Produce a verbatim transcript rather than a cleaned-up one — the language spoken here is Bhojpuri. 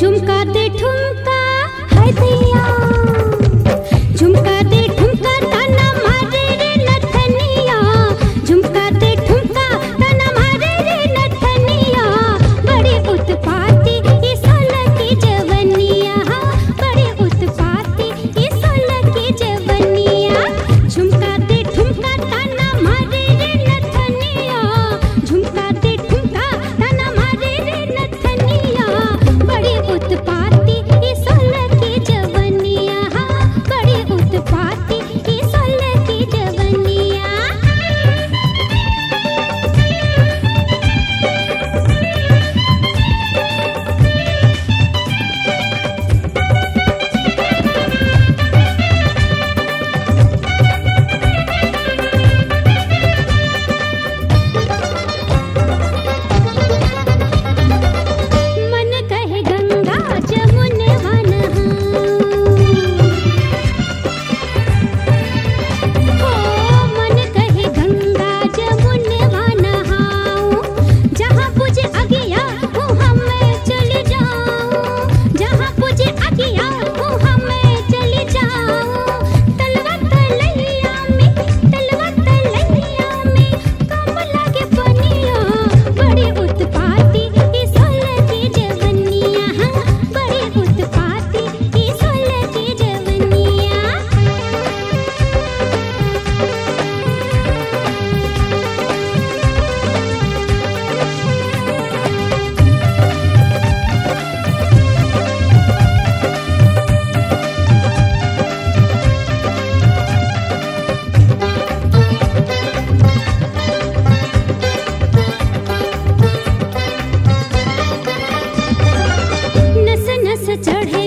झुमका दे ठुमका है दैया, झुमका दे ठुमका ताना मारे रे नथनिया, झुमका दे ठुमका ताना मारे रे नथनिया। बड़े उत्पाती ई सोलह की जवनिया, बड़े उत्पाती ई सोलह की जवनिया। झुमका दे ठुमका ताना मारे रे नथनिया, झुमका दे ठुमका ताना मारे रे नथनिया। बड़े उत्पाती ई सोलह की जवनिया, बड़े उत्पाती ई सोलह की जवनिया। मन कहे गंगा जमुनवा नहाऊं, हो मन कहे गंगा जमुनवा नहाऊं। जहाँ पूजे अगिया वहाँ मैं चली जाऊं, जहाँ पूजे अगिया वहाँ मैं चली जाऊं। तलवा तलैया में, तलवा तलैया में कम लागे पनिया। बड़े उत्पाती ई सोलह की जवनिया, बड़े उत्पाती ई सोलह की जवनिया। नस नस चढ़े